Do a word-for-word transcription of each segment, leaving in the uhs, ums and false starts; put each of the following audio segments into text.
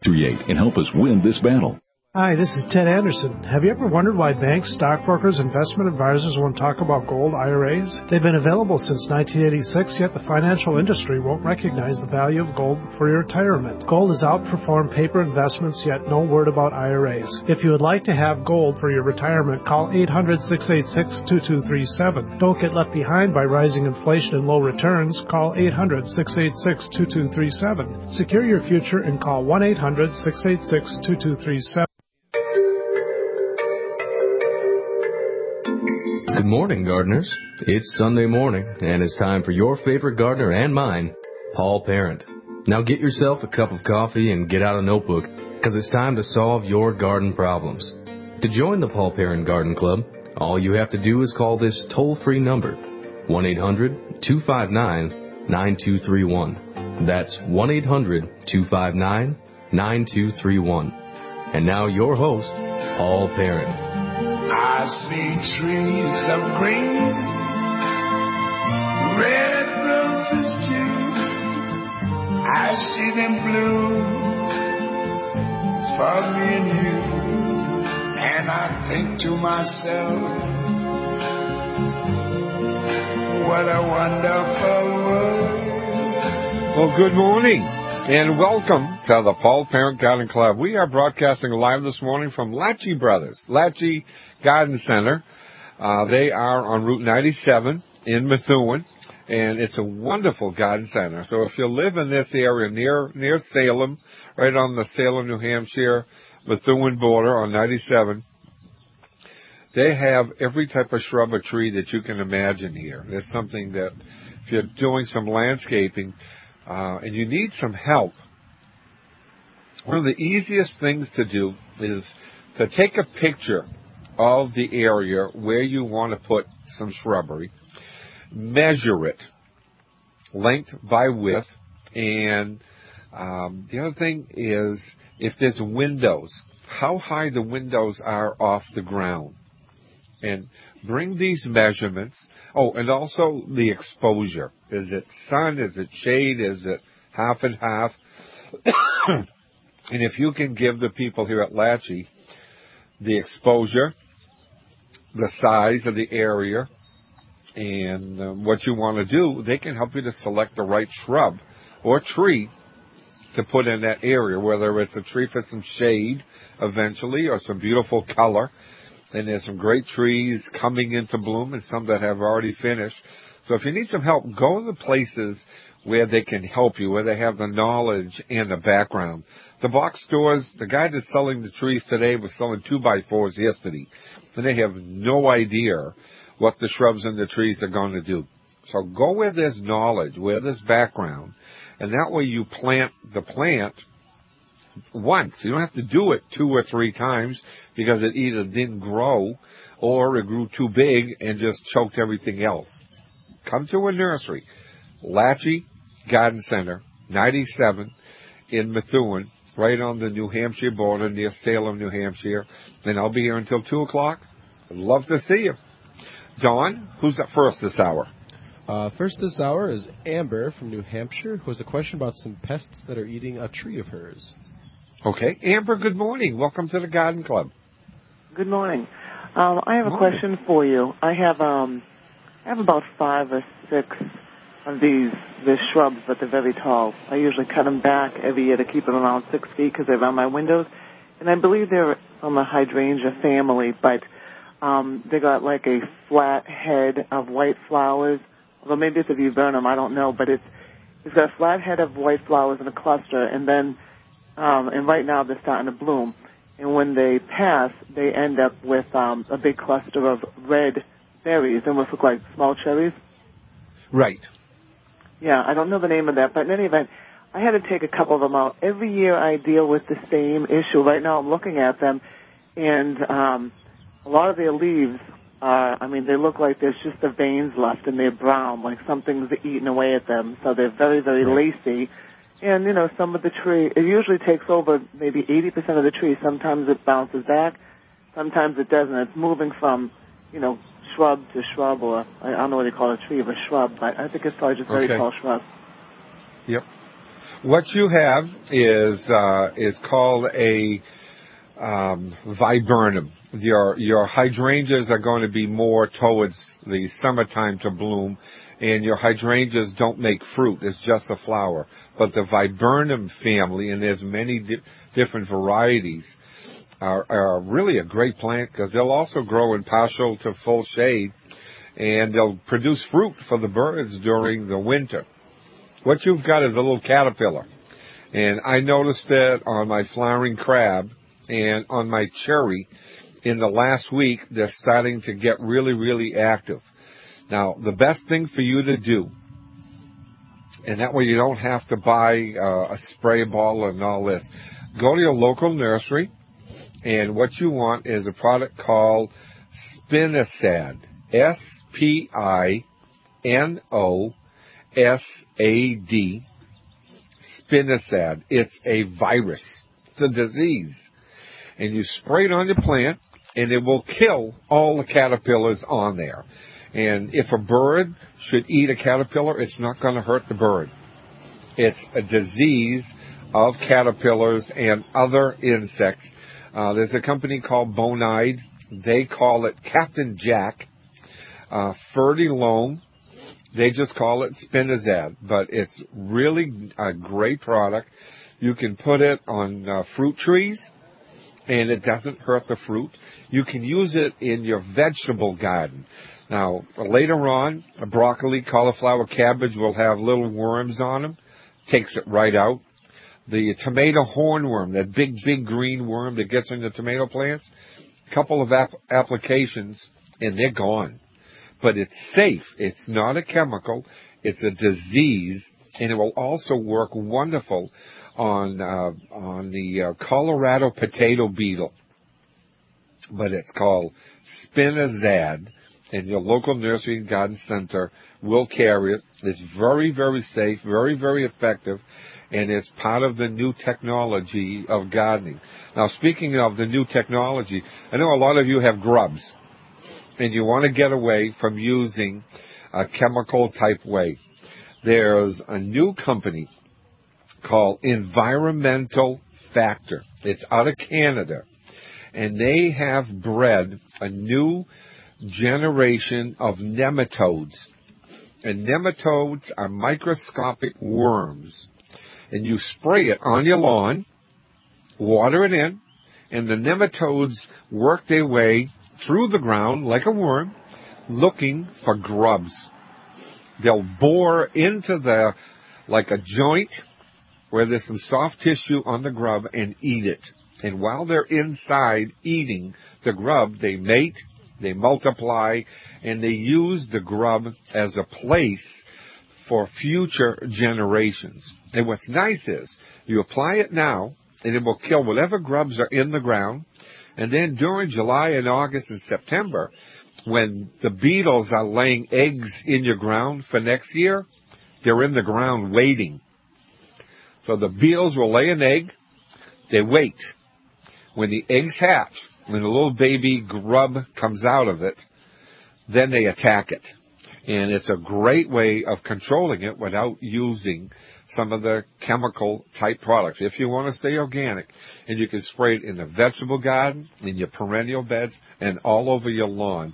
Create and help us win this battle. Hi, this is Ted Anderson. Have you ever wondered why banks, stockbrokers, investment advisors won't talk about gold I R As? They've been available since nineteen eighty-six, yet the financial industry won't recognize the value of gold for your retirement. Gold has outperformed paper investments, yet no word about I R As. If you would like to have gold for your retirement, call eight hundred, six eight six, two two three seven. Don't get left behind by rising inflation and low returns. Call eight hundred, six eight six, two two three seven. Secure your future and call one eight hundred, six eight six, two two three seven. Good morning, gardeners. It's Sunday morning, and it's time for your favorite gardener and mine, Paul Parent. Now get yourself a cup of coffee and get out a notebook, because it's time to solve your garden problems. To join the Paul Parent Garden Club, all you have to do is call this toll-free number, one eight hundred, two five nine, nine two three one. That's one eight hundred, two five nine, nine two three one. And now your host, Paul Parent. I see trees of green, red roses too. I see them bloom for me and you. And I think to myself, what a wonderful world. Well, good morning and welcome to the Paul Parent Garden Club. We are broadcasting live this morning from Latchy Brothers, Latchy Garden Center. Uh, they are on Route ninety-seven in Methuen, and it's a wonderful garden center. So if you live in this area near near Salem, right on the Salem, New Hampshire, Methuen border on ninety-seven, they have every type of shrub or tree that you can imagine here. It's something that if you're doing some landscaping uh, and you need some help, one of the easiest things to do is to take a picture of the area where you want to put some shrubbery, measure it, length by width, and um, the other thing is if there's windows, how high the windows are off the ground. And bring these measurements. Oh, and also the exposure. Is it sun? Is it shade? Is it half and half? And if you can give the people here at Latchy the exposure, the size of the area, and uh, what you want to do, they can help you to select the right shrub or tree to put in that area, whether it's a tree for some shade eventually or some beautiful color. And there's some great trees coming into bloom and some that have already finished. So if you need some help, go to the places where they can help you, where they have the knowledge and the background. The box stores, the guy that's selling the trees today was selling two by fours yesterday, and they have no idea what the shrubs and the trees are going to do. So go where there's knowledge, where there's background, and that way you plant the plant once. You don't have to do it two or three times because it either didn't grow or it grew too big and just choked everything else. Come to a nursery, Latchy Garden Center, ninety-seven in Methuen, right on the New Hampshire border near Salem, New Hampshire. And I'll be here until two o'clock. I'd love to see you. Dawn, who's up first this hour? Uh, first this hour is Amber from New Hampshire, who has a question about some pests that are eating a tree of hers. Okay. Amber, good morning. Welcome to the Garden Club. Good morning. Um, I have a morning. question for you. I have um, I have about five or six of these these shrubs, but they're very tall. I usually cut them back every year to keep them around six feet because they're around my windows. And I believe they're from the hydrangea family, but um, they got like a flat head of white flowers. Although maybe it's a viburnum, I don't know. But it's it's got a flat head of white flowers in a cluster, and then um, and right now they're starting to bloom. And when they pass, they end up with um, a big cluster of red berries. They almost look like small cherries. Right. Yeah, I don't know the name of that, but in any event, I had to take a couple of them out. Every year I deal with the same issue. Right now I'm looking at them, and um, a lot of their leaves are, I mean, they look like there's just the veins left, and they're brown, like something's eaten away at them. So they're very, very right. lacy. And, you know, some of the tree, it usually takes over maybe eighty percent of the tree. Sometimes it bounces back. Sometimes it doesn't. It's moving from, you know, shrub to shrub, or I don't know what they call a tree, but shrub, but I think it's probably just very okay. tall shrub. Yep. What you have is uh, is called a um, viburnum. Your your hydrangeas are going to be more towards the summertime to bloom, and your hydrangeas don't make fruit. It's just a flower. But the viburnum family, and there's many di- different varieties, are, are really a great plant because they'll also grow in partial to full shade, and they'll produce fruit for the birds during the winter. What you've got is a little caterpillar, and I noticed that on my flowering crab and on my cherry in the last week. They're starting to get really, really active. Now, the best thing for you to do, and that way you don't have to buy uh, a spray bottle and all this, go to your local nursery, and what you want is a product called Spinosad, S P I N O S A D, Spinosad. It's a virus. It's a disease. And you spray it on your plant, and it will kill all the caterpillars on there. And if a bird should eat a caterpillar, it's not going to hurt the bird. It's a disease of caterpillars and other insects. Uh, there's a company called Bonide. They call it Captain Jack. Uh, Fertilome, they just call it Spinosad. But it's really a great product. You can put it on uh, fruit trees, and it doesn't hurt the fruit. You can use it in your vegetable garden. Now, later on, broccoli, cauliflower, cabbage will have little worms on them. Takes it right out. The tomato hornworm, that big, big green worm that gets in the tomato plants, a couple of ap- applications, and they're gone. But it's safe. It's not a chemical. It's a disease, and it will also work wonderful on uh, on the uh, Colorado potato beetle. But it's called Spinosad, and your local nursery and garden center will carry it. It's very, very safe, very, very effective, and it's part of the new technology of gardening. Now, speaking of the new technology, I know a lot of you have grubs, and you want to get away from using a chemical-type way. There's a new company called Environmental Factor. It's out of Canada, and they have bred a new generation of nematodes. And nematodes are microscopic worms. And you spray it on your lawn, water it in, and the nematodes work their way through the ground like a worm, looking for grubs. They'll bore into the, like a joint where there's some soft tissue on the grub, and eat it. And while they're inside eating the grub, they mate, they multiply, and they use the grub as a place for future generations. And what's nice is you apply it now, and it will kill whatever grubs are in the ground. And then during July and August and September, when the beetles are laying eggs in your ground for next year, they're in the ground waiting. So the beetles will lay an egg. They wait. When the eggs hatch, when the little baby grub comes out of it, then they attack it. And it's a great way of controlling it without using some of the chemical-type products. If you want to stay organic, and you can spray it in the vegetable garden, in your perennial beds, and all over your lawn.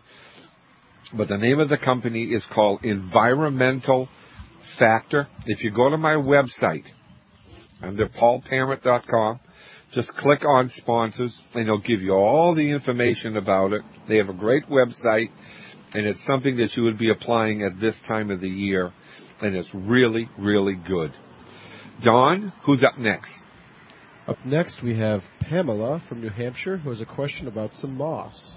But the name of the company is called Environmental Factor. If you go to my website, under paul parent dot com, just click on sponsors, and it'll give you all the information about it. They have a great website, and it's something that you would be applying at this time of the year, and it's really, really good. Don, who's up next? Up next, we have Pamela from New Hampshire, who has a question about some moss.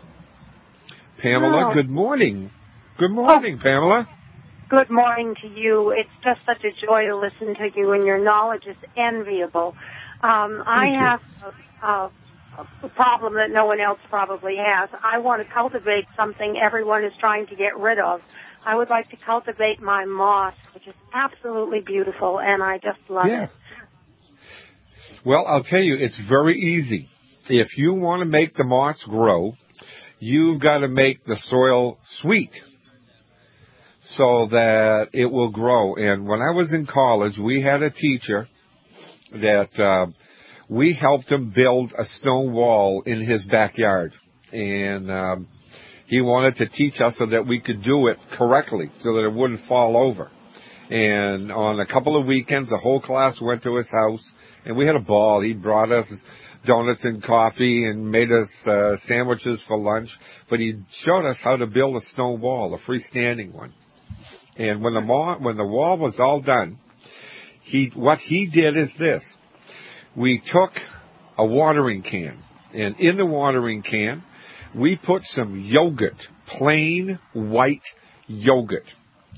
Pamela, Oh. good morning. Good morning, Oh. Pamela. Good morning to you. It's just such a joy to listen to you, and your knowledge is enviable. Um, I you. have a, a, a problem that no one else probably has. I want to cultivate something everyone is trying to get rid of. I would like to cultivate my moss, which is absolutely beautiful, and I just love Yeah. it. Well, I'll tell you, it's very easy. If you want to make the moss grow, you've got to make the soil sweet so that it will grow. And when I was in college, we had a teacher that uh, we helped him build a stone wall in his backyard. And um, he wanted to teach us so that we could do it correctly so that it wouldn't fall over. And on a couple of weekends, the whole class went to his house, and we had a ball. He brought us donuts and coffee and made us uh, sandwiches for lunch. But he showed us how to build a stone wall, a freestanding one. And when the wall, when the wall was all done, he what he did is this. We took a watering can, and in the watering can, we put some yogurt, plain white yogurt.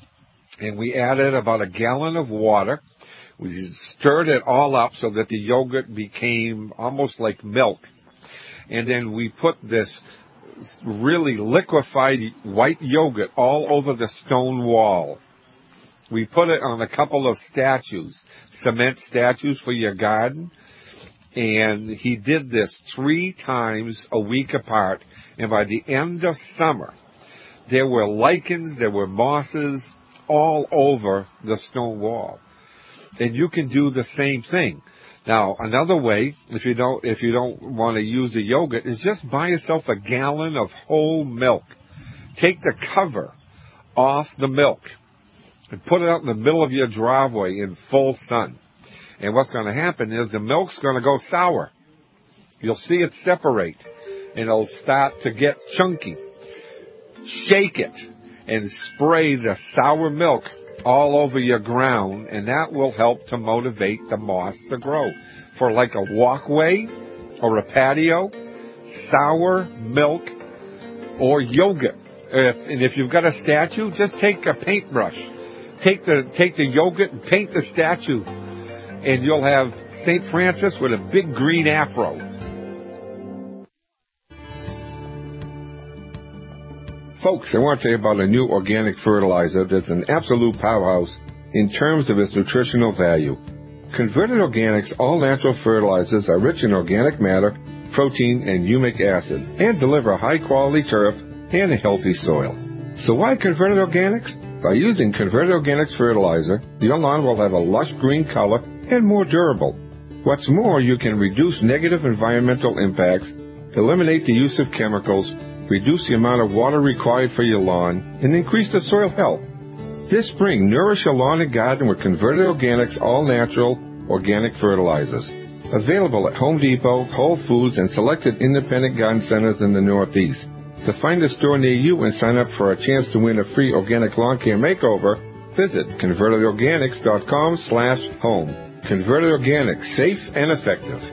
And we added about a gallon of water. We stirred it all up so that the yogurt became almost like milk. And then we put this really liquefied white yogurt all over the stone wall. We put it on a couple of statues, cement statues for your garden. And he did this three times a week apart. And by the end of summer, there were lichens, there were mosses all over the stone wall. And you can do the same thing. Now, another way, if you don't, if you don't want to use the yogurt, is just buy yourself a gallon of whole milk. Take the cover off the milk and put it out in the middle of your driveway in full sun. And what's going to happen is the milk's going to go sour. You'll see it separate, and it'll start to get chunky. Shake it and spray the sour milk all over your ground, and that will help to motivate the moss to grow. For like a walkway or a patio, sour milk or yogurt. If, and if you've got a statue, just take a paintbrush. Take the, take the yogurt and paint the statue, and you'll have Saint Francis with a big green afro. Folks, I want to tell you about a new organic fertilizer that's an absolute powerhouse in terms of its nutritional value. Converted Organics all-natural fertilizers are rich in organic matter, protein, and humic acid, and deliver high-quality turf and a healthy soil. So why Converted Organics? By using Converted Organics fertilizer, your lawn will have a lush green color and more durable. What's more, you can reduce negative environmental impacts, eliminate the use of chemicals, reduce the amount of water required for your lawn, and increase the soil health. This spring, nourish your lawn and garden with Converted Organics all-natural organic fertilizers. Available at Home Depot, Whole Foods, and selected independent garden centers in the Northeast. To find a store near you and sign up for a chance to win a free organic lawn care makeover, visit converted organics dot com slash home. Converted Organics, safe and effective.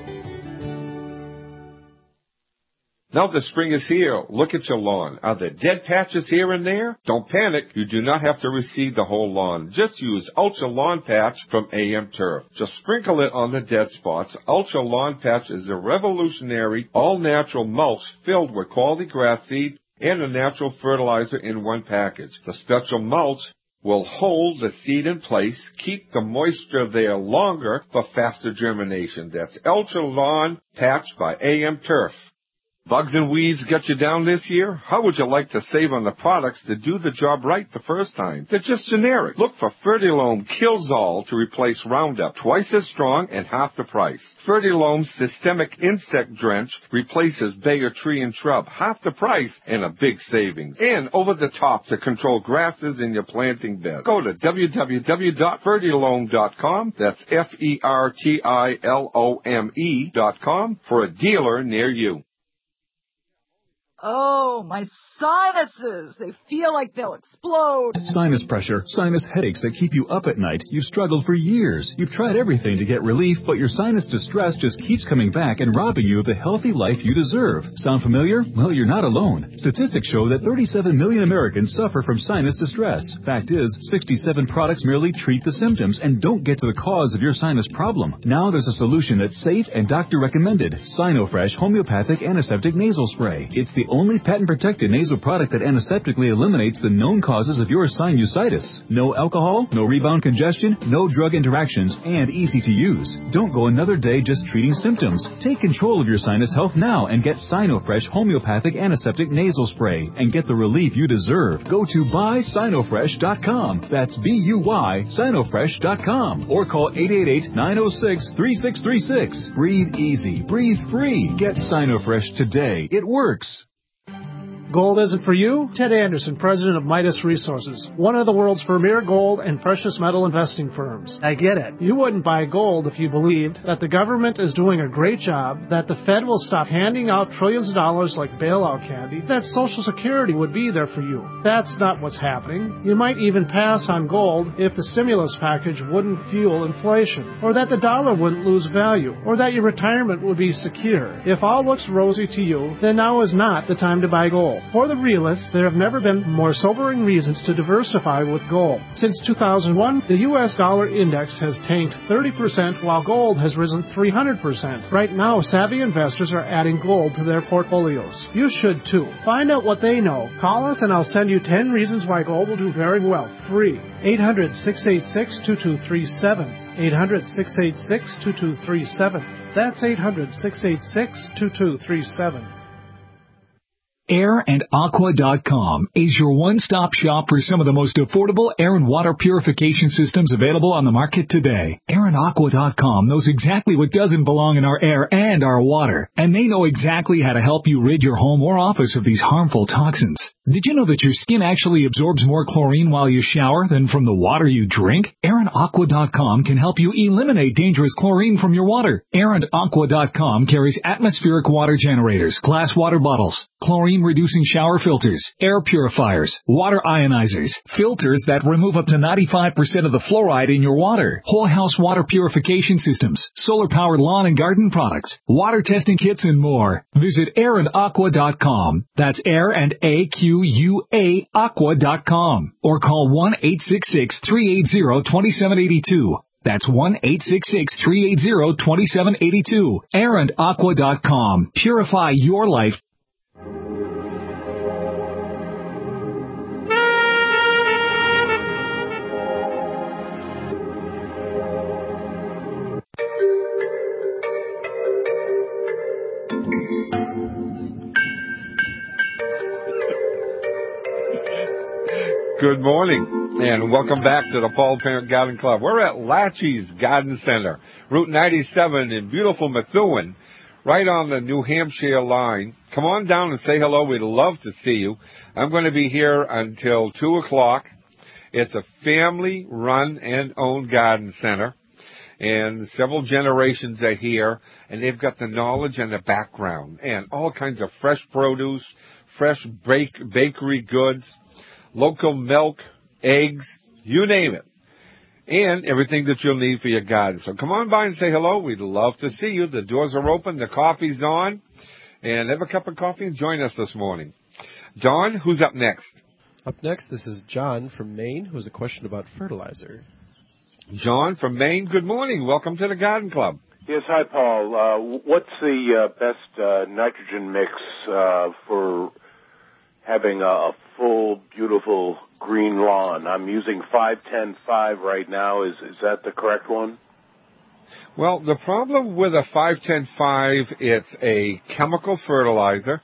Now the spring is here. Look at your lawn. Are there dead patches here and there? Don't panic. You do not have to reseed the whole lawn. Just use Ultra Lawn Patch from A M Turf. Just sprinkle it on the dead spots. Ultra Lawn Patch is a revolutionary, all-natural mulch filled with quality grass seed and a natural fertilizer in one package. The special mulch will hold the seed in place, keep the moisture there longer for faster germination. That's Ultra Lawn Patch by A M Turf. Bugs and weeds get you down this year? How would you like to save on the products that do the job right the first time? They're just generic. Look for Fertilome Killzall to replace Roundup, twice as strong and half the price. Fertilome's Systemic Insect Drench replaces Bayer tree and shrub, half the price and a big savings. And over the top to control grasses in your planting bed. Go to w w w dot fertilome dot com. That's F E R T I L O M E dot com for a dealer near you. Oh, my sinuses! They feel like they'll explode. Sinus pressure, sinus headaches that keep you up at night. You've struggled for years. You've tried everything to get relief, but your sinus distress just keeps coming back and robbing you of the healthy life you deserve. Sound familiar? Well, you're not alone. Statistics show that thirty-seven million Americans suffer from sinus distress. Fact is, sixty-seven products merely treat the symptoms and don't get to the cause of your sinus problem. Now there's a solution that's safe and doctor recommended. Sinofresh Homeopathic Antiseptic Nasal Spray. It's the only patent-protected nasal product that antiseptically eliminates the known causes of your sinusitis. No alcohol, no rebound congestion, no drug interactions, and easy to use. Don't go another day just treating symptoms. Take control of your sinus health now and get Sinofresh Homeopathic Antiseptic Nasal Spray and get the relief you deserve. Go to buy sinofresh dot com. That's B U Y, sinofresh dot com. Or call eight eight eight, nine oh six, three six three six. Breathe easy. Breathe free. Get Sinofresh today. It works. Gold isn't for you? Ted Anderson, president of Midas Resources, one of the world's premier gold and precious metal investing firms. I get it. You wouldn't buy gold if you believed that the government is doing a great job, that the Fed will stop handing out trillions of dollars like bailout candy, that Social Security would be there for you. That's not what's happening. You might even pass on gold if the stimulus package wouldn't fuel inflation, or that the dollar wouldn't lose value, or that your retirement would be secure. If all looks rosy to you, then now is not the time to buy gold. For the realists, there have never been more sobering reasons to diversify with gold. Since two thousand one, the U S dollar index has tanked thirty percent while gold has risen three hundred percent. Right now, savvy investors are adding gold to their portfolios. You should too. Find out what they know. Call us and I'll send you ten reasons why gold will do very well. Free. eight hundred, six eight six, two two three seven. eight hundred, six eight six, two two three seven. That's eight hundred, six eight six, two two three seven. air and aqua dot com is your one-stop shop for some of the most affordable air and water purification systems available on the market today. air and aqua dot com knows exactly what doesn't belong in our air and our water, and they know exactly how to help you rid your home or office of these harmful toxins. Did you know that your skin actually absorbs more chlorine while you shower than from the water you drink? air and aqua dot com can help you eliminate dangerous chlorine from your water. air and aqua dot com carries atmospheric water generators, glass water bottles, chlorine-reducing shower filters, air purifiers, water ionizers, filters that remove up to ninety-five percent of the fluoride in your water, whole house water purification systems, solar-powered lawn and garden products, water testing kits, and more. Visit air and aqua dot com. That's air and A Q U A aqua dot com. Or call one eight six six, three eight zero, two seven eight two. That's one eight six six, three eight zero, two seven eight two. air and aqua dot com. Purify your life. Good morning, and welcome back to the Paul Parent Garden Club. We're at Latchy's Garden Center, Route ninety-seven in beautiful Methuen, right on the New Hampshire line. Come on down and say hello. We'd love to see you. I'm going to be here until two o'clock. It's a family-run and owned garden center, and several generations are here, and they've got the knowledge and the background, and all kinds of fresh produce, fresh bake, bakery goods, local milk, eggs, you name it, and everything that you'll need for your garden. So come on by and say hello. We'd love to see you. The doors are open. The coffee's on. And have a cup of coffee and join us this morning. Don, who's up next? Up next, this is John from Maine, who has a question about fertilizer. John from Maine, good morning. Welcome to the Garden Club. Yes, hi, Paul. Uh, what's the uh, best uh, nitrogen mix uh, for having a full, beautiful green lawn? I'm using five ten five right now. Is is that the correct one? Well, the problem with a five ten five, it's a chemical fertilizer,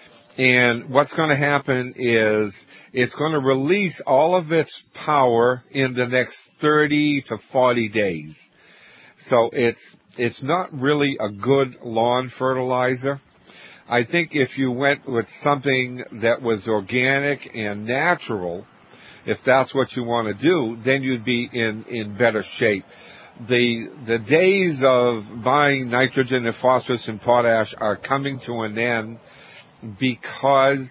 and what's going to happen is it's going to release all of its power in the next thirty to forty days. So it's it's not really a good lawn fertilizer. I think if you went with something that was organic and natural, if that's what you want to do, then you'd be in, in better shape. The the days of buying nitrogen and phosphorus and potash are coming to an end because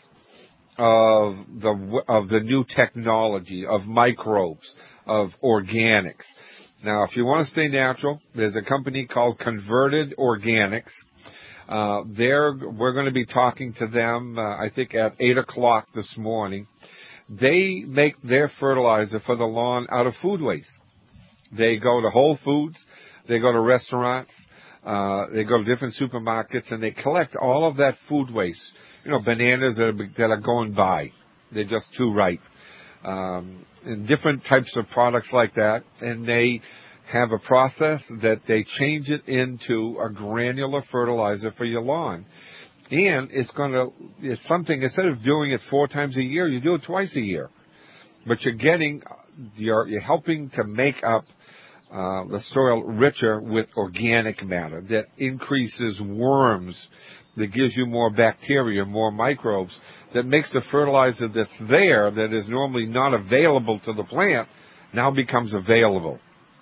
of the of the new technology, of microbes, of organics. Now, if you want to stay natural, there's a company called Converted Organics. Uh, they're, we're going to be talking to them, uh, I think, at eight o'clock this morning. They make their fertilizer for the lawn out of food waste. They go to Whole Foods. They go to restaurants. Uh, they go to different supermarkets and they collect all of that food waste. You know, bananas that are, that are going by. They're just too ripe. Um, and different types of products like that. And they have a process that they change it into a granular fertilizer for your lawn. And it's going to, it's something, instead of doing it four times a year, you do it twice a year. But you're getting, you're, you're helping to make up uh, the soil richer with organic matter that increases worms, that gives you more bacteria, more microbes, that makes the fertilizer that's there, that is normally not available to the plant, now becomes available.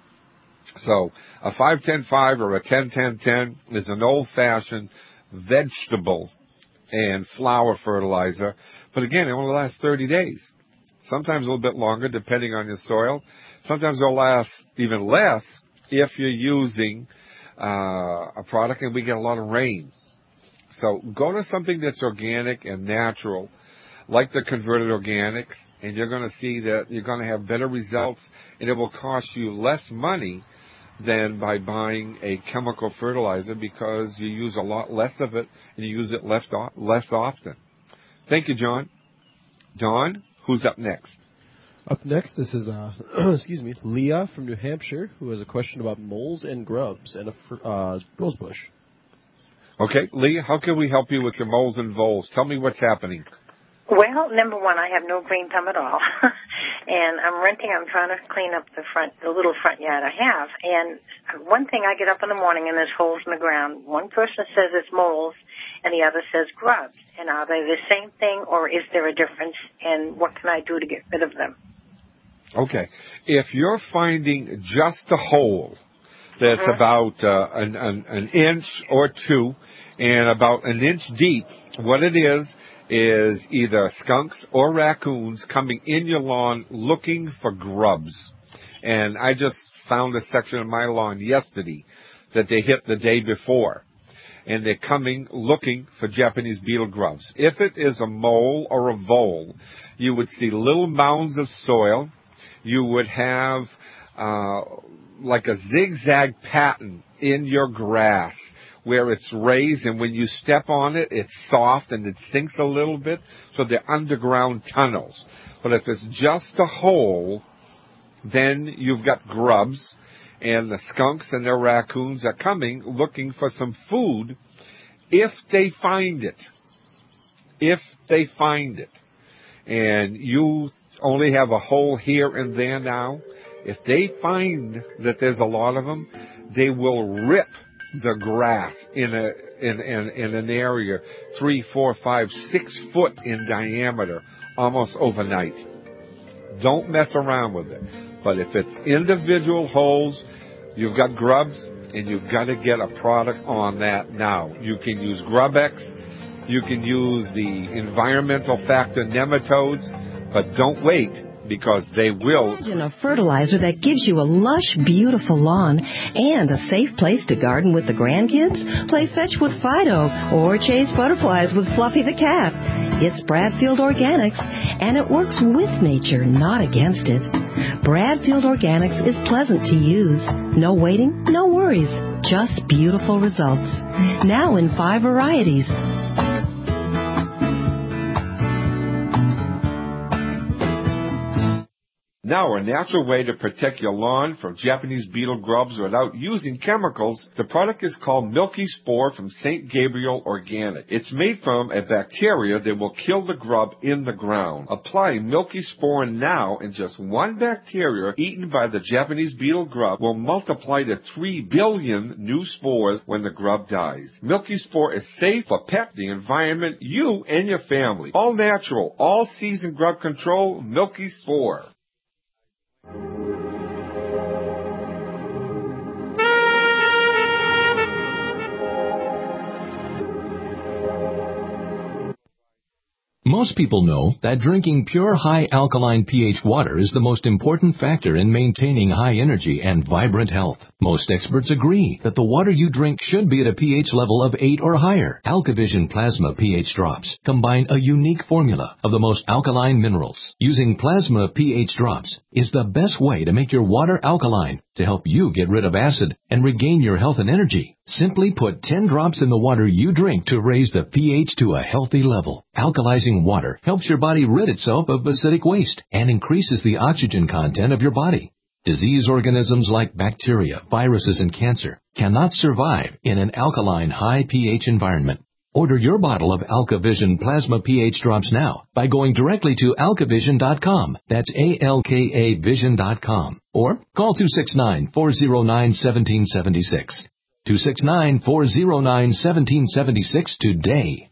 So a five ten five or a ten ten ten is an old-fashioned vegetable and flower fertilizer, but again, it only lasts thirty days. Sometimes a little bit longer, depending on your soil. Sometimes it'll last even less if you're using uh, a product and we get a lot of rain. So go to something that's organic and natural, like the converted organics, and you're going to see that you're going to have better results, and it will cost you less money than by buying a chemical fertilizer, because you use a lot less of it and you use it less, less often. Thank you, John. Don, who's up next? Up next, this is, uh, excuse me, Leah from New Hampshire, who has a question about moles and grubs and a fr- uh, rose bush. Okay, Leah, how can we help you with your moles and voles? Tell me what's happening. Well, number one, I have no green thumb at all. And I'm renting, I'm trying to clean up the front, the little front yard I have. And one thing, I get up in the morning and there's holes in the ground. One person says it's moles and the other says grubs. And are they the same thing, or is there a difference? And what can I do to get rid of them? Okay. If you're finding just a hole that's mm-hmm. about uh, an, an, an inch or two and about an inch deep, what it is, is either skunks or raccoons coming in your lawn looking for grubs. And I just found a section of my lawn yesterday that they hit the day before. And they're coming looking for Japanese beetle grubs. If it is a mole or a vole, you would see little mounds of soil. You would have uh, like a zigzag pattern in your grass where it's raised, and when you step on it, it's soft and it sinks a little bit, so they're underground tunnels. But if it's just a hole, then you've got grubs, and the skunks and the raccoons are coming looking for some food if they find it. If they find it. And you only have a hole here and there now. If they find that there's a lot of them, they will rip the grass in a in, in in an area three, four, five, six foot in diameter almost overnight. Don't mess around with it. But if it's individual holes, you've got grubs, and you've got to get a product on that now. You can use GrubX, you can use the environmental factor nematodes, but don't wait, because they will. Imagine a fertilizer that gives you a lush, beautiful lawn and a safe place to garden with the grandkids. Play fetch with Fido or chase butterflies with Fluffy the cat. It's Bradfield Organics, and it works with nature, not against it. Bradfield Organics is pleasant to use. No waiting, no worries, just beautiful results. Now in five varieties. Now, a natural way to protect your lawn from Japanese beetle grubs without using chemicals. The product is called Milky Spore from Saint Gabriel Organic. It's made from a bacteria that will kill the grub in the ground. Apply Milky Spore now, and just one bacteria eaten by the Japanese beetle grub will multiply to three billion new spores when the grub dies. Milky Spore is safe for pet, the environment, you, and your family. All natural, all season grub control, Milky Spore. Most people know that drinking pure high alkaline pH water is the most important factor in maintaining high energy and vibrant health. Most experts agree that the water you drink should be at a pH level of eight or higher. AlkaVision Plasma pH Drops combine a unique formula of the most alkaline minerals. Using Plasma pH Drops is the best way to make your water alkaline to help you get rid of acid and regain your health and energy. Simply put ten drops in the water you drink to raise the pH to a healthy level. Alkalizing water helps your body rid itself of acidic waste and increases the oxygen content of your body. Disease organisms like bacteria, viruses, and cancer cannot survive in an alkaline, high pH environment. Order your bottle of AlkaVision Plasma pH Drops now by going directly to alkavision dot com. That's A L K A vision dot com. Or call two six nine, four zero nine, one seven seven six. two six nine, four zero nine, one seven seven six today.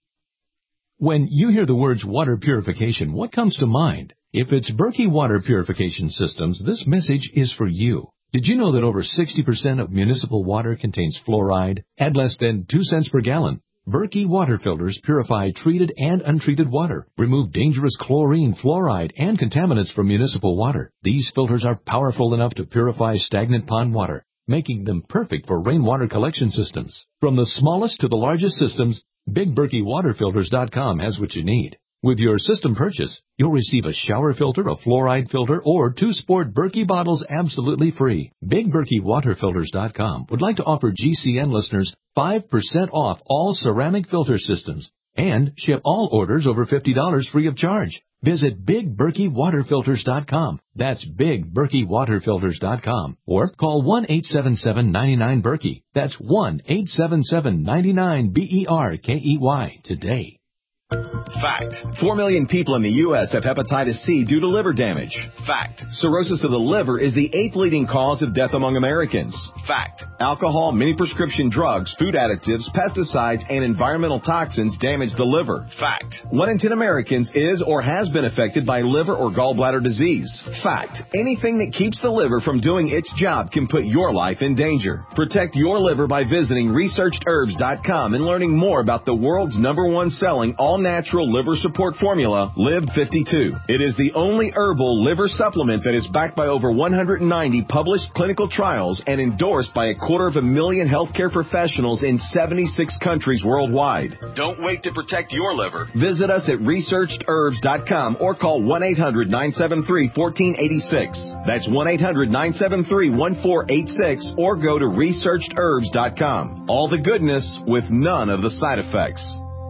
When you hear the words water purification, what comes to mind? If it's Berkey Water Purification Systems, this message is for you. Did you know that over sixty percent of municipal water contains fluoride at less than two cents per gallon? Berkey water filters purify treated and untreated water, remove dangerous chlorine, fluoride, and contaminants from municipal water. These filters are powerful enough to purify stagnant pond water, making them perfect for rainwater collection systems. From the smallest to the largest systems, Big Berkey Water Filters dot com has what you need. With your system purchase, you'll receive a shower filter, a fluoride filter, or two sport Berkey bottles absolutely free. Big Berkey Water Filters dot com would like to offer G C N listeners five percent off all ceramic filter systems and ship all orders over fifty dollars free of charge. Visit Big Berkey Water Filters dot com. That's Big Berkey Water Filters dot com. Or call one eight seven seven, nine nine, Berkey. That's one eight seven seven, nine nine, B E R K E Y today. Fact. Four million people in the U S have hepatitis C due to liver damage. Fact. Cirrhosis of the liver is the eighth leading cause of death among Americans. Fact. Alcohol, many prescription drugs, food additives, pesticides, and environmental toxins damage the liver. Fact. One in ten Americans is or has been affected by liver or gallbladder disease. Fact. Anything that keeps the liver from doing its job can put your life in danger. Protect your liver by visiting researched herbs dot com and learning more about the world's number one selling all-natural liver support formula, Live fifty-two. It is the only herbal liver supplement that is backed by over one hundred ninety published clinical trials and endorsed by a quarter of a million healthcare professionals in seventy-six countries worldwide. Don't wait to protect your liver. Visit us at researched herbs dot com or call one eight hundred, nine seven three, one four eight six. That's one eight hundred, nine seven three, one four eight six or go to researched herbs dot com. All the goodness with none of the side effects.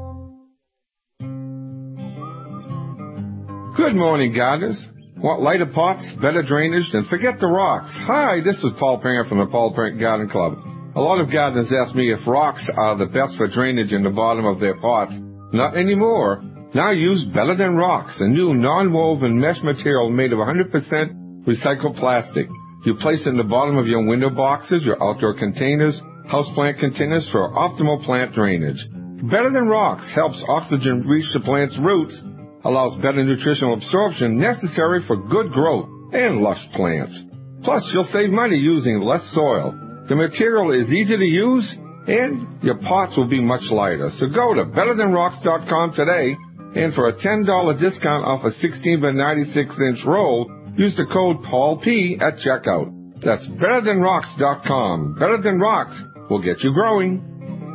Good morning, gardeners. Want lighter pots, better drainage, then forget the rocks. Hi, this is Paul Parent from the Paul Parent Garden Club. A lot of gardeners ask me if rocks are the best for drainage in the bottom of their pots. Not anymore. Now use Better Than Rocks, a new non-woven mesh material made of one hundred percent recycled plastic. You place it in the bottom of your window boxes, your outdoor containers, houseplant containers for optimal plant drainage. Better Than Rocks helps oxygen reach the plant's roots, allows better nutritional absorption necessary for good growth and lush plants. Plus, you'll save money using less soil. The material is easy to use, and your pots will be much lighter. So go to better than rocks dot com today, and for a ten dollars discount off a sixteen by ninety-six inch roll, use the code Paul P at checkout. That's better than rocks dot com. Better Than Rocks will get you growing.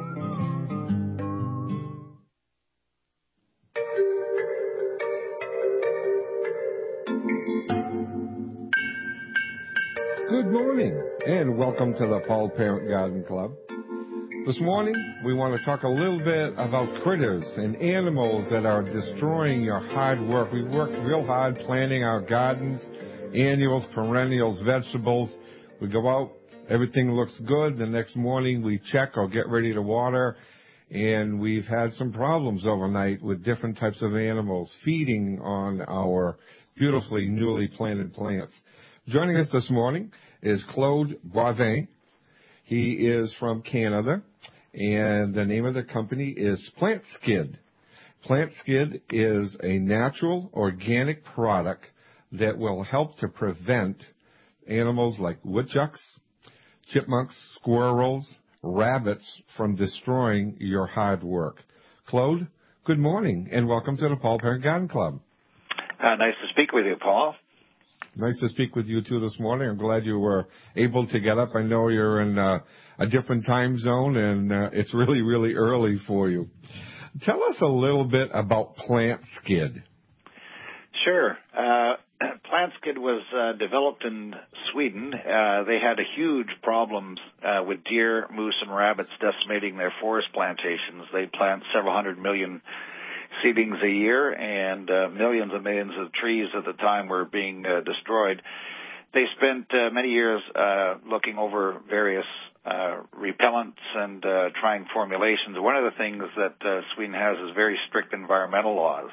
Good morning, and welcome to the Paul Parent Garden Club. This morning, we want to talk a little bit about critters and animals that are destroying your hard work. We work real hard planting our gardens, annuals, perennials, vegetables. We go out, everything looks good. The next morning, we check or get ready to water, and we've had some problems overnight with different types of animals feeding on our beautifully newly planted plants. Joining us this morning is Claude Boivin. He is from Canada, and the name of the company is Plant Skid. Plant Skid is a natural, organic product that will help to prevent animals like woodchucks, chipmunks, squirrels, rabbits from destroying your hard work. Claude, good morning, and welcome to the Paul Parent Garden Club. Uh, nice to speak with you, Paul. Nice to speak with you, too, this morning. I'm glad you were able to get up. I know you're in uh, a different time zone, and uh, it's really, really early for you. Tell us a little bit about Plant Skid. Sure. Uh, Plant Skid was uh, developed in Sweden. Uh, they had a huge problems uh, with deer, moose, and rabbits decimating their forest plantations. They plant several hundred million seedlings a year, and uh, millions and millions of trees at the time were being uh, destroyed. They spent uh, many years uh, looking over various uh, repellents and uh, trying formulations. One of the things that uh, Sweden has is very strict environmental laws.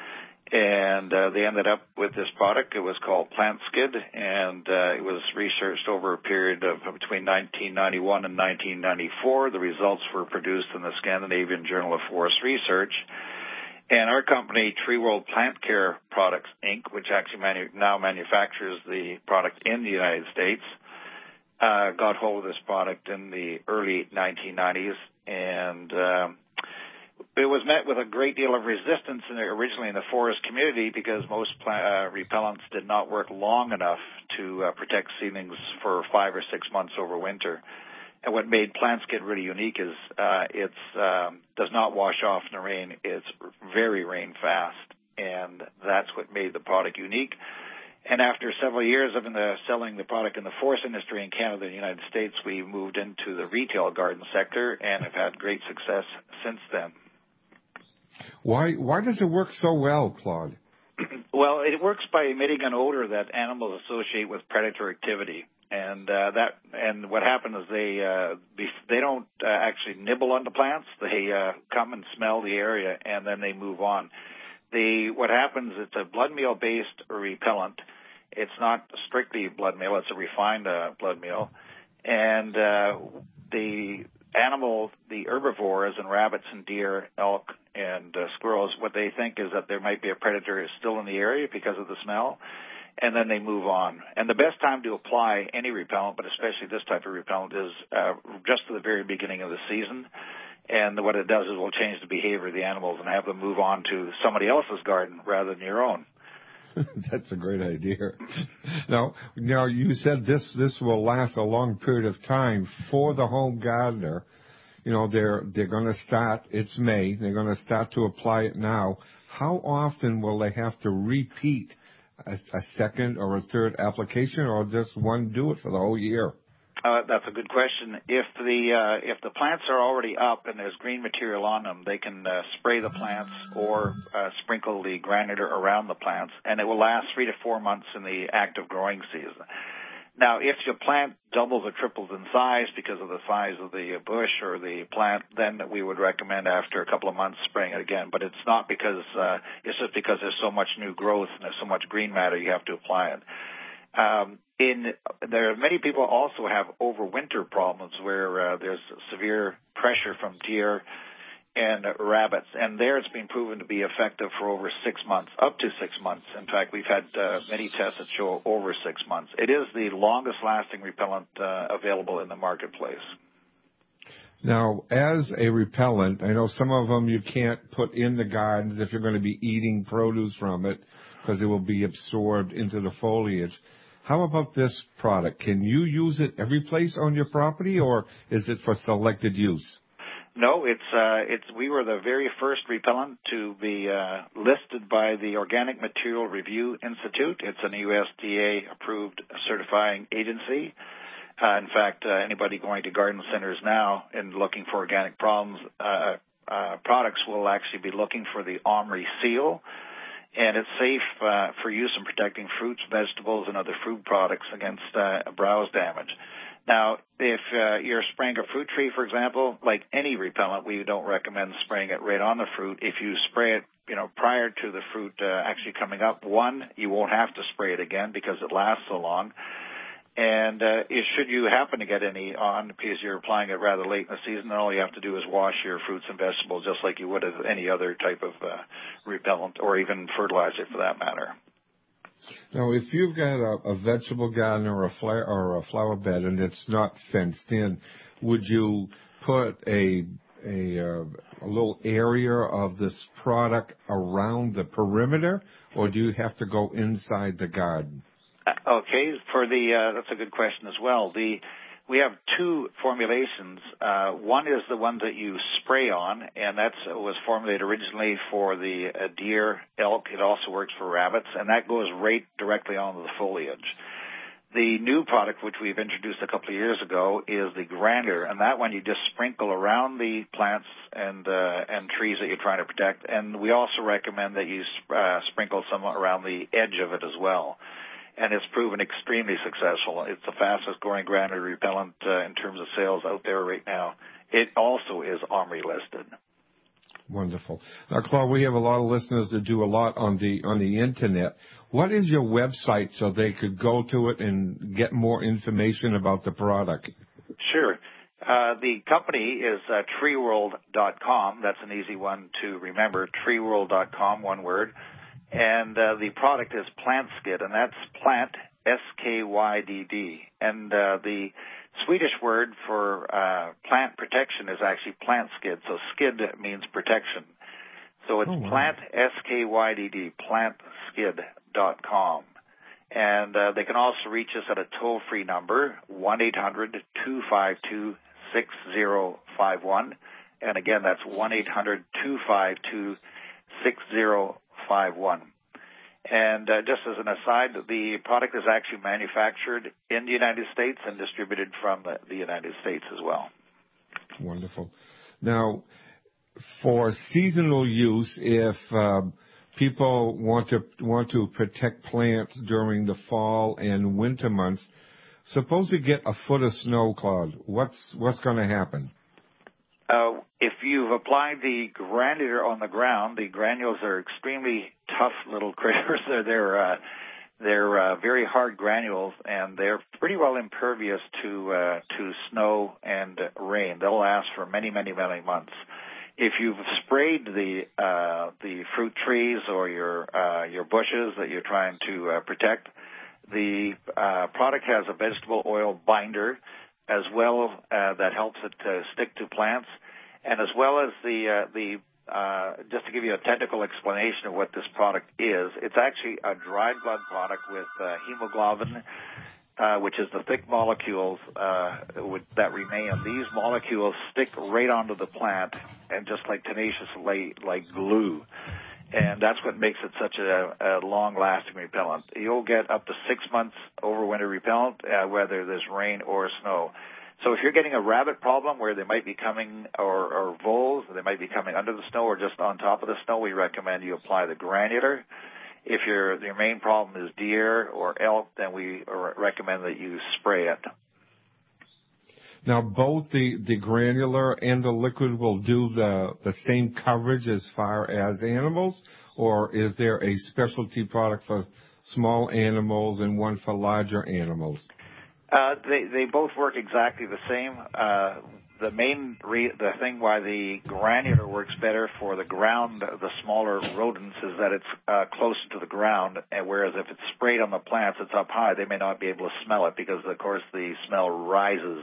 And uh, they ended up with this product. It was called Plant Skid, and uh, it was researched over a period of between nineteen ninety-one and nineteen ninety-four. The results were produced in the Scandinavian Journal of Forest Research. And our company, Tree World Plant Care Products, Incorporated, which actually manu- now manufactures the product in the United States, uh, got hold of this product in the early nineteen nineties, and uh, it was met with a great deal of resistance in the, originally in the forest community because most plant, uh, repellents did not work long enough to uh, protect seedlings for five or six months over winter. And what made Plant Skid really unique is uh, it um, does not wash off in the rain. It's very rain fast, and that's what made the product unique. And after several years of in the, selling the product in the forest industry in Canada and the United States, we moved into the retail garden sector and have had great success since then. Why why does it work so well, Claude? Well, it works by emitting an odor that animals associate with predator activity, and uh, that and what happens is they uh, they don't uh, actually nibble on the plants. They uh, come and smell the area, and then they move on. The what happens? It's a blood meal based repellent. It's not strictly blood meal. It's a refined uh, blood meal, and uh, the animal, the herbivores and rabbits and deer, elk and uh, squirrels, what they think is that there might be a predator still in the area because of the smell, and then they move on. And the best time to apply any repellent, but especially this type of repellent, is uh, just at the very beginning of the season. And what it does is it will change the behavior of the animals and have them move on to somebody else's garden rather than your own. That's a great idea. Now, now you said this this will last a long period of time for the home gardener. You know, they're they're going to start. It's May. They're going to start to apply it now. How often will they have to repeat a, a second or a third application, or just one do it for the whole year? Uh, that's a good question. If the uh, if the plants are already up and there's green material on them, they can uh, spray the plants or uh, sprinkle the granular around the plants, and it will last three to four months in the active growing season. Now, if your plant doubles or triples in size because of the size of the bush or the plant, then we would recommend after a couple of months spraying it again. But it's not because uh, it's just because there's so much new growth and there's so much green matter you have to apply it. Um, in there, many people also have overwinter problems where uh, there's severe pressure from deer and uh, rabbits, and there it's been proven to be effective for over six months, up to six months. In fact, we've had uh, many tests that show over six months. It is the longest-lasting repellent uh, available in the marketplace. Now, as a repellent, I know some of them you can't put in the gardens if you're going to be eating produce from it because it will be absorbed into the foliage. How about this product? Can you use it every place on your property, or is it for selected use? No, it's uh, it's. We were the very first repellent to be uh, listed by the Organic Material Review Institute. It's an U S D A-approved certifying agency. Uh, in fact, uh, anybody going to garden centers now and looking for organic problems, uh, uh, products will actually be looking for the OMRI seal. And it's safe uh, for use in protecting fruits, vegetables, and other food products against uh, browse damage. Now, if uh, you're spraying a fruit tree, for example, like any repellent, we don't recommend spraying it right on the fruit. If you spray it, you know, prior to the fruit uh, actually coming up, one, you won't have to spray it again because it lasts so long. And uh, if, should you happen to get any on because you're applying it rather late in the season, then all you have to do is wash your fruits and vegetables just like you would with any other type of uh, repellent or even fertilizer for that matter. Now, if you've got a, a vegetable garden or a, flower, or a flower bed and it's not fenced in, would you put a a, uh, a little area of this product around the perimeter, or do you have to go inside the garden? Okay, for the uh, that's a good question as well. The we have two formulations. Uh, one is the one that you spray on, and that was formulated originally for the uh, deer, elk. It also works for rabbits, and that goes right directly onto the foliage. The new product, which we've introduced a couple of years ago, is the granular, and that one you just sprinkle around the plants and uh, and trees that you're trying to protect. And we also recommend that you uh, sprinkle some around the edge of it as well. And it's proven extremely successful. It's the fastest growing granular repellent uh, in terms of sales out there right now. It also is OMRI listed. Wonderful. Now, Claude, we have a lot of listeners that do a lot on the on the internet. What is your website so they could go to it and get more information about the product? Sure. Uh, the company is uh, tree world dot com. That's an easy one to remember. tree world dot com, one word. And uh, the product is Plant Skyd, and that's plant, S K Y D D. And uh, the Swedish word for uh, plant protection is actually Plant Skyd. So skid means protection. So it's oh, wow. plant, S K Y D D, plant skyd dot com. And uh, they can also reach us at a toll-free number, one eight hundred two five two six zero five one. And again, that's one eight hundred two five two six zero five one. And uh, just as an aside, the product is actually manufactured in the United States and distributed from the, the United States as well. Wonderful. Now, for seasonal use, if um, people want to want to protect plants during the fall and winter months, suppose we get a foot of snow, Claude, what's what's going to happen? Uh, if you've applied the granular on the ground, the granules are extremely tough little critters. they're they're, uh, they're uh, very hard granules, and they're pretty well impervious to uh, to snow and rain. They'll last for many, many, many months. If you've sprayed the uh, the fruit trees or your uh, your bushes that you're trying to uh, protect, the uh, product has a vegetable oil binder as well uh, that helps it to stick to plants, and as well as the uh, the uh, just to give you a technical explanation of what this product is, it's actually a dried blood product with uh, hemoglobin, uh, which is the thick molecules uh, with, that remain. These molecules stick right onto the plant and just like tenaciously like glue. And that's what makes it such a, a long-lasting repellent. You'll get up to six months overwinter repellent, uh, whether there's rain or snow. So if you're getting a rabbit problem where they might be coming, or, or voles, they might be coming under the snow or just on top of the snow, we recommend you apply the granular. If your your main problem is deer or elk, then we recommend that you spray it. Now, both the, the granular and the liquid will do the, the same coverage as far as animals, or is there a specialty product for small animals and one for larger animals? Uh, they they both work exactly the same. Uh, the main re- the thing why the granular works better for the ground, the smaller rodents, is that it's uh, closer to the ground, and whereas if it's sprayed on the plants, it's up high, they may not be able to smell it because, of course, the smell rises.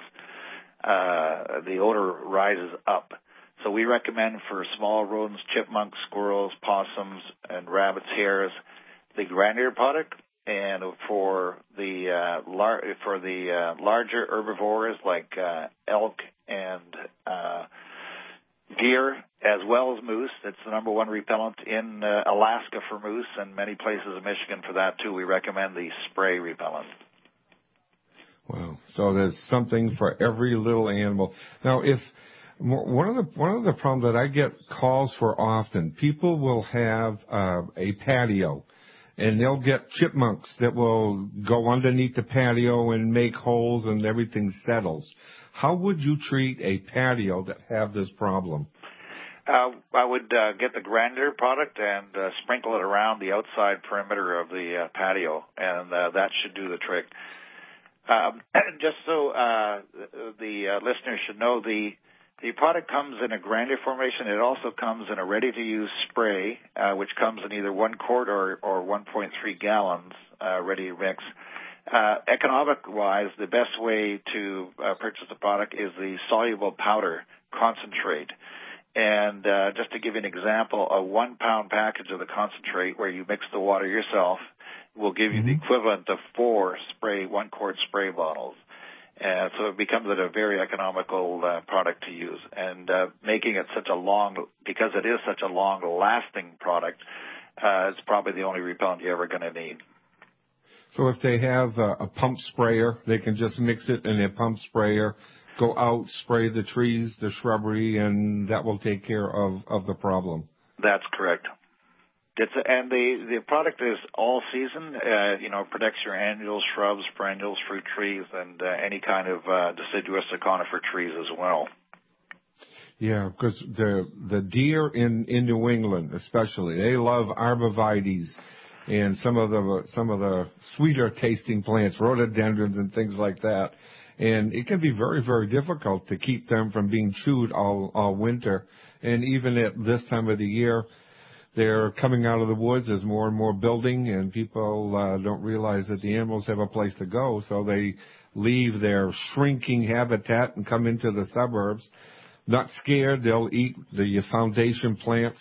Uh, the odor rises up. So we recommend for small rodents, chipmunks, squirrels, possums, and rabbits, hares, the granular product. And for the uh, lar- for the uh, larger herbivores like uh, elk and uh, deer, as well as moose, it's the number one repellent in uh, Alaska for moose and many places in Michigan for that too. We recommend the spray repellent. Wow! So there's something for every little animal. Now, if one of the one of the problems that I get calls for often, people will have uh, a patio, and they'll get chipmunks that will go underneath the patio and make holes, and everything settles. How would you treat a patio that have this problem? Uh, I would uh, get the granular product and uh, sprinkle it around the outside perimeter of the uh, patio, and uh, that should do the trick. Um, just so uh, the uh, listeners should know, the the product comes in a granular formation. It also comes in a ready-to-use spray, uh, which comes in either one quart or, or one point three gallons uh, ready to mix. Uh, economic-wise, the best way to uh, purchase the product is the soluble powder concentrate. And uh, just to give you an example, a one-pound package of the concentrate where you mix the water yourself will give you the equivalent of four spray, one quart spray bottles. And so it becomes a very economical uh, product to use. And uh, making it such a long, because it is such a long-lasting product, uh, it's probably the only repellent you're ever going to need. So if they have a, a pump sprayer, they can just mix it in a pump sprayer, go out, spray the trees, the shrubbery, and that will take care of, of the problem. That's correct. It's a, and the, the product is all season. Uh, you know, protects your annuals, shrubs, perennials, fruit trees, and uh, any kind of uh, deciduous or conifer trees as well. Yeah, because the the deer in, in New England, especially, they love arborvitaes and some of the some of the sweeter tasting plants, rhododendrons and things like that. And it can be very, very difficult to keep them from being chewed all all winter. And even at this time of the year, they're coming out of the woods. There's more and more building, and people uh, don't realize that the animals have a place to go, so they leave their shrinking habitat and come into the suburbs. Not scared. They'll eat the foundation plants,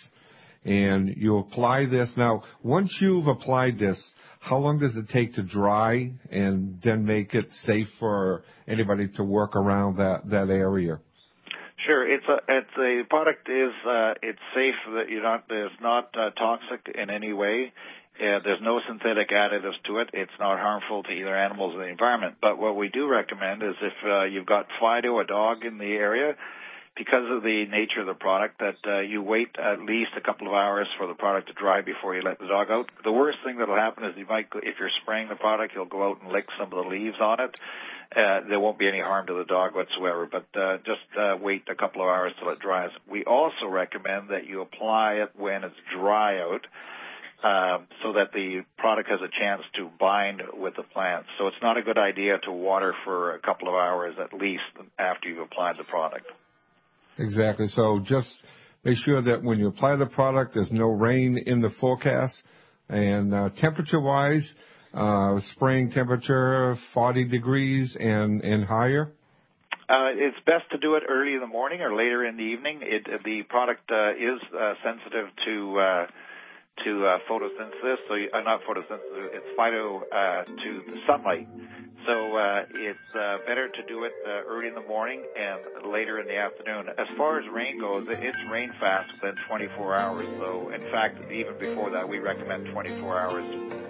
and you apply this. Now, once you've applied this, how long does it take to dry and then make it safe for anybody to work around that, that area? Sure, it's a it's a product is uh, it's safe that you're not it's not uh, toxic in any way. Uh, there's no synthetic additives to it. It's not harmful to either animals or the environment. But what we do recommend is if uh, you've got Fido, a dog in the area, because of the nature of the product, that uh, you wait at least a couple of hours for the product to dry before you let the dog out. The worst thing that will happen is you might, if you're spraying the product, you'll go out and lick some of the leaves on it. Uh, there won't be any harm to the dog whatsoever, but uh, just uh, wait a couple of hours till it dries. We also recommend that you apply it when it's dry out, uh, so that the product has a chance to bind with the plants. So it's not a good idea to water for a couple of hours at least after you've applied the product. Exactly. So just make sure that when you apply the product, there's no rain in the forecast. And uh, temperature-wise, uh, spraying temperature forty degrees and, and higher? Uh, it's best to do it early in the morning or later in the evening. It, the product uh, is uh, sensitive to uh, to uh, photosynthesis, so you, uh, not photosynthesis, it's phyto uh, to the sunlight. So uh, it's uh, better to do it uh, early in the morning and later in the afternoon. As far as rain goes, it's rain fast within twenty-four hours. So, in fact, even before that, we recommend twenty-four hours.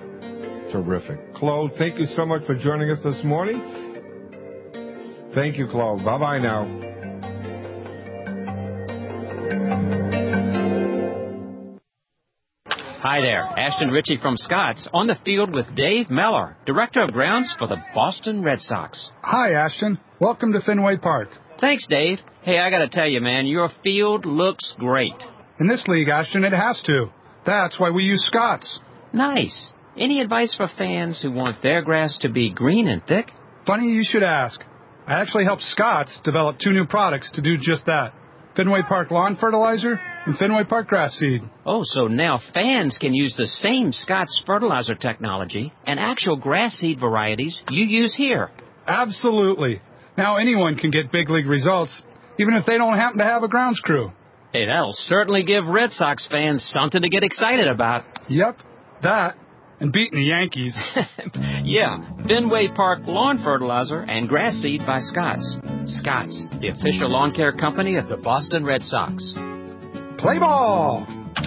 Terrific. Claude, thank you so much for joining us this morning. Thank you, Claude. Bye-bye now. Hi there, Ashton Ritchie from Scott's on the field with Dave Mellor, Director of Grounds for the Boston Red Sox. Hi, Ashton. Welcome to Fenway Park. Thanks, Dave. Hey, I gotta tell you, man, your field looks great. In this league, Ashton, it has to. That's why we use Scott's. Nice. Any advice for fans who want their grass to be green and thick? Funny you should ask. I actually helped Scott's develop two new products to do just that. Fenway Park Lawn Fertilizer and Fenway Park Grass Seed. Oh, so now fans can use the same Scott's fertilizer technology and actual grass seed varieties you use here. Absolutely. Now anyone can get big league results, even if they don't happen to have a grounds crew. Hey, that'll certainly give Red Sox fans something to get excited about. Yep, that. And beating the Yankees. Yeah, Fenway Park Lawn Fertilizer and Grass Seed by Scott's. Scott's, the official lawn care company of the Boston Red Sox. Play ball!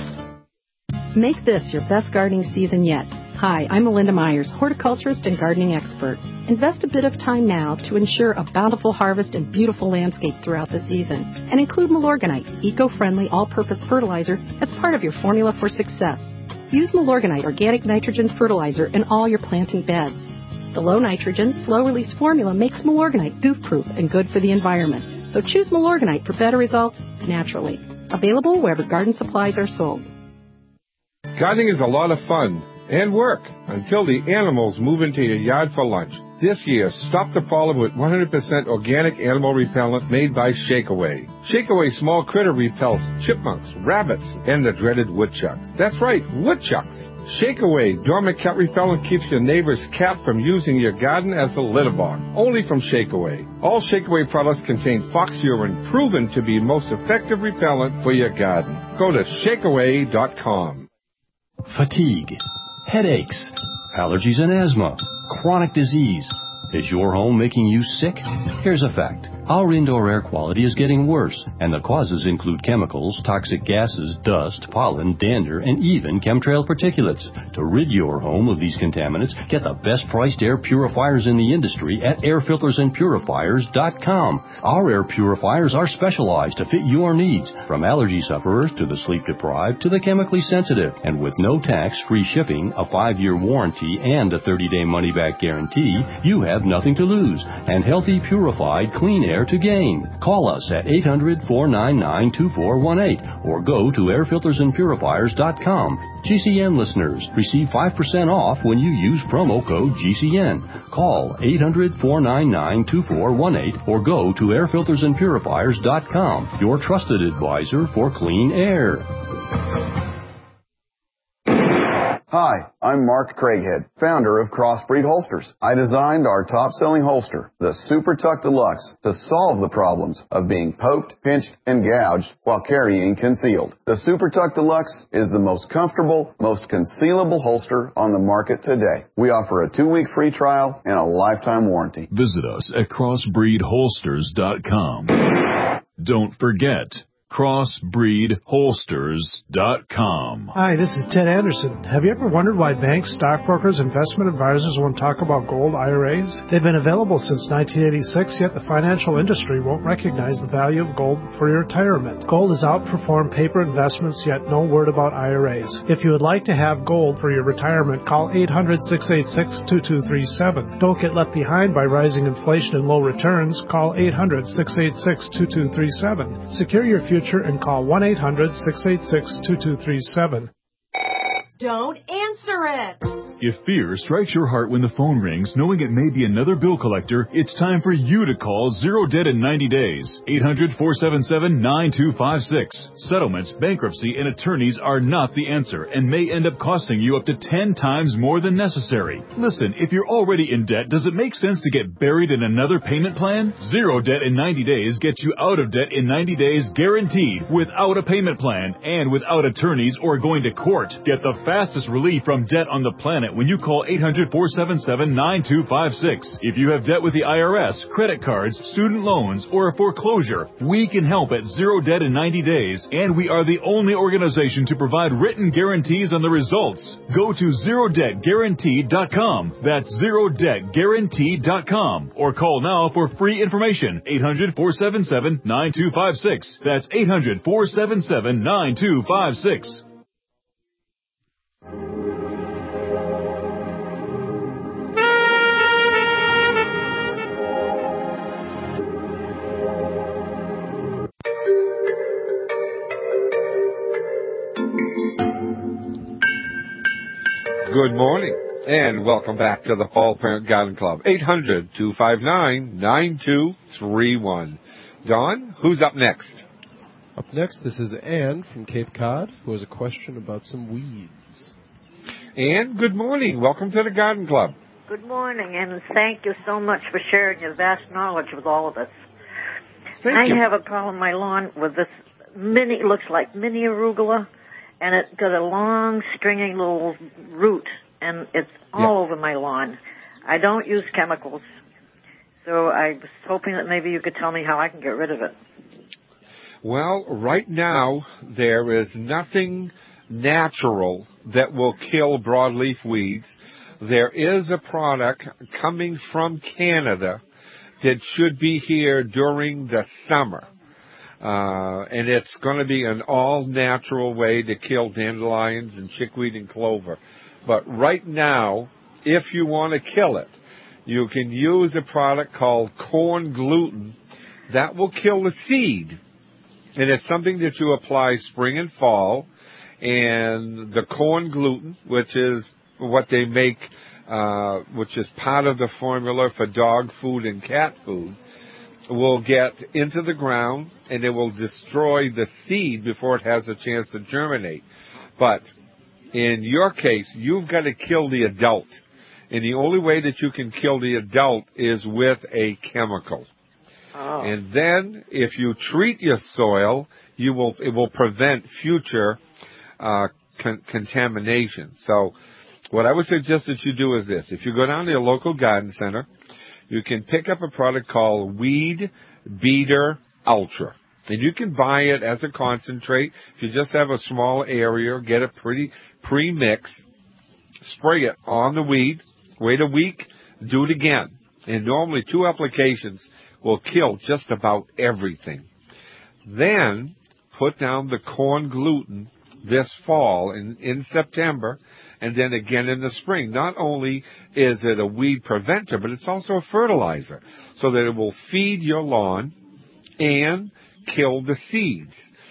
Make this your best gardening season yet. Hi, I'm Melinda Myers, horticulturist and gardening expert. Invest a bit of time now to ensure a bountiful harvest and beautiful landscape throughout the season. And include Milorganite, eco-friendly all-purpose fertilizer, as part of your formula for success. Use Milorganite organic nitrogen fertilizer in all your planting beds. The low nitrogen, slow-release formula makes Milorganite goof-proof and good for the environment. So choose Milorganite for better results naturally. Available wherever garden supplies are sold. Gardening is a lot of fun and work until the animals move into your yard for lunch. This year, stop the problem with one hundred percent organic animal repellent made by Shakeaway. Shakeaway small critter repels chipmunks, rabbits, and the dreaded woodchucks. That's right, woodchucks. Shakeaway dormant cat repellent keeps your neighbor's cat from using your garden as a litter box. Only from Shakeaway. All Shakeaway products contain fox urine, proven to be most effective repellent for your garden. Go to shakeaway dot com. Fatigue, headaches, allergies and asthma, chronic disease. Is your home making you sick? Here's a fact. Our indoor air quality is getting worse, and the causes include chemicals, toxic gases, dust, pollen, dander, and even chemtrail particulates. To rid your home of these contaminants, get the best-priced air purifiers in the industry at air filters and purifiers dot com. Our air purifiers are specialized to fit your needs, from allergy sufferers to the sleep-deprived to the chemically sensitive. And with no tax, free shipping, a five-year warranty, and a thirty-day money-back guarantee, you have nothing to lose, and healthy, purified, clean air to gain. Call us at eight hundred, four nine nine, two four one eight or go to air filters and purifiers dot com. G C N listeners receive five percent off when you use promo code G C N. Call eight hundred, four nine nine, two four one eight or go to air filters and purifiers dot com, your trusted advisor for clean air. Hi, I'm Mark Craighead, founder of Crossbreed Holsters. I designed our top-selling holster, the Super Tuck Deluxe, to solve the problems of being poked, pinched, and gouged while carrying concealed. The Super Tuck Deluxe is the most comfortable, most concealable holster on the market today. We offer a two-week free trial and a lifetime warranty. Visit us at crossbreed holsters dot com. Don't forget, crossbreed holsters dot com. Hi, this is Ted Anderson. Have you ever wondered why banks, stockbrokers, investment advisors won't talk about gold I R As? They've been available since nineteen eighty-six, yet the financial industry won't recognize the value of gold for your retirement. Gold has outperformed paper investments, yet no word about I R As. If you would like to have gold for your retirement, call eight hundred, six eight six, two two three seven. Don't get left behind by rising inflation and low returns. Call eight hundred, six eight six, two two three seven. Secure your future and call one eight hundred, six eight six, two two three seven. Don't answer it. If fear strikes your heart when the phone rings, knowing it may be another bill collector, it's time for you to call Zero Debt in ninety days. eight hundred, four seven seven, nine two five six. Settlements, bankruptcy, and attorneys are not the answer and may end up costing you up to ten times more than necessary. Listen, if you're already in debt, does it make sense to get buried in another payment plan? Zero Debt in ninety days gets you out of debt in ninety days guaranteed, without a payment plan and without attorneys or going to court. Get the fastest relief from debt on the planet when you call eight hundred, four seven seven, nine two five six. If you have debt with the I R S, credit cards, student loans, or a foreclosure, we can help at Zero Debt in ninety days, and we are the only organization to provide written guarantees on the results. Go to zero debt guaranteed dot com. That's zero debt guaranteed dot com. Or call now for free information. eight hundred, four seven seven, nine two five six. That's eight hundred, four seven seven, nine two five six. Good morning, and welcome back to the Paul Parent Garden Club. eight hundred, two five nine, nine two three one. Don, who's up next? Up next, this is Ann from Cape Cod, who has a question about some weeds. Ann, good morning. Welcome to the Garden Club. Good morning, and thank you so much for sharing your vast knowledge with all of us. Thank I you. have a problem on my lawn with this mini, looks like mini arugula, and it's got a long, stringy little root, and it's all over my lawn. I don't use chemicals, so I was hoping that maybe you could tell me how I can get rid of it. Well, right now, there is nothing natural that will kill broadleaf weeds. There is a product coming from Canada that should be here during the summer. Uh, and it's going to be an all-natural way to kill dandelions and chickweed and clover. But right now, if you want to kill it, you can use a product called corn gluten. That will kill the seed. And it's something that you apply spring and fall. And the corn gluten, which is what they make, uh, which is part of the formula for dog food and cat food, will get into the ground, and it will destroy the seed before it has a chance to germinate. But in your case, you've got to kill the adult. And the only way that you can kill the adult is with a chemical. Oh. And then, if you treat your soil, you will it will prevent future uh, con- contamination. So what I would suggest that you do is this. If you go down to your local garden center, you can pick up a product called Weed Beater Ultra. And you can buy it as a concentrate. If you just have a small area, get it pretty pre-mixed, spray it on the weed, wait a week, do it again. And normally two applications will kill just about everything. Then put down the corn gluten this fall in, in September, and then again in the spring. Not only is it a weed preventer, but it's also a fertilizer, so that it will feed your lawn and kill the seeds.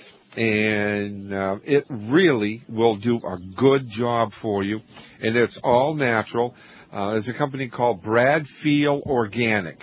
And uh, it really will do a good job for you. And it's all natural. Uh, there's a company called Bradfield Organic.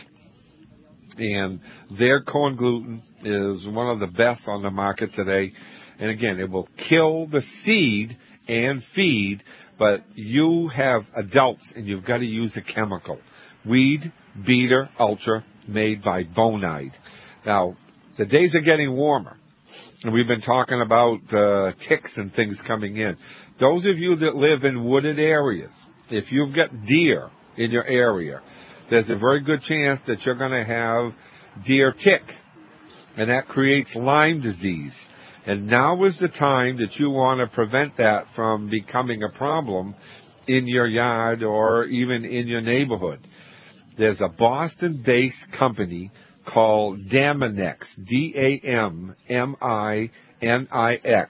And their corn gluten is one of the best on the market today. And again, it will kill the seed and feed, but you have adults and you've got to use a chemical. Weed Beater Ultra, made by Bonide. Now, the days are getting warmer, and we've been talking about uh, ticks and things coming in. Those of you that live in wooded areas, if you've got deer in your area, there's a very good chance that you're going to have deer tick, and that creates Lyme disease. And now is the time that you want to prevent that from becoming a problem in your yard or even in your neighborhood. There's a Boston-based company called Daminex, D A M M I N I X,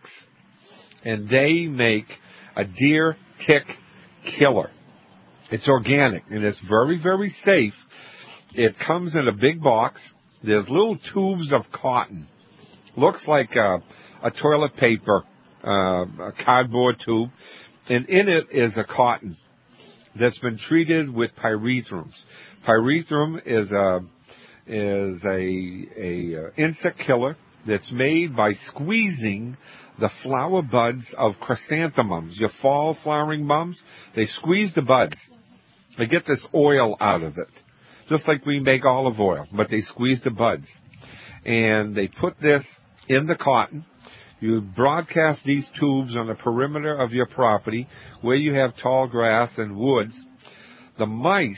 and they make a deer tick killer. It's organic, and it's very, very safe. It comes in a big box. There's little tubes of cotton. Looks like a, a toilet paper, uh, a cardboard tube, and in it is a cotton that's been treated with pyrethrum. Pyrethrum is a is a, a uh, insect killer that's made by squeezing the flower buds of chrysanthemums. Your fall flowering mums, they squeeze the buds. They get this oil out of it, just like we make olive oil, but they squeeze the buds. And they put this in the cotton. You broadcast these tubes on the perimeter of your property where you have tall grass and woods. The mice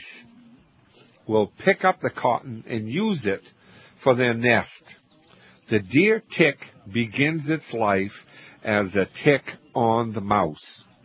will pick up the cotton and use it for their nest. The deer tick begins its life as a tick on the mouse.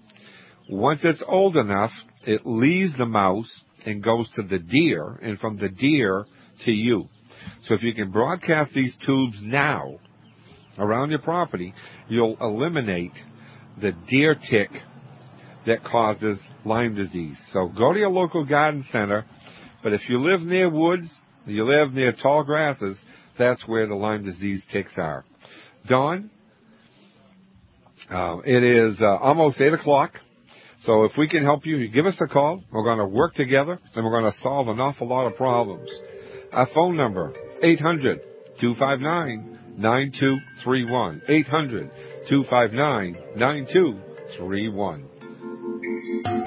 Once it's old enough, it leaves the mouse and goes to the deer, and from the deer to you. So if you can broadcast these tubes now around your property, you'll eliminate the deer tick that causes Lyme disease. So go to your local garden center. But if you live near woods, you live near tall grasses, that's where the Lyme disease ticks are. Dawn, uh, it is uh, almost eight o'clock. So if we can help you, you give us a call. We're going to work together, and we're going to solve an awful lot of problems. Our phone number, eight hundred, two five nine, nine two three one. eight hundred, two five nine, nine two three one.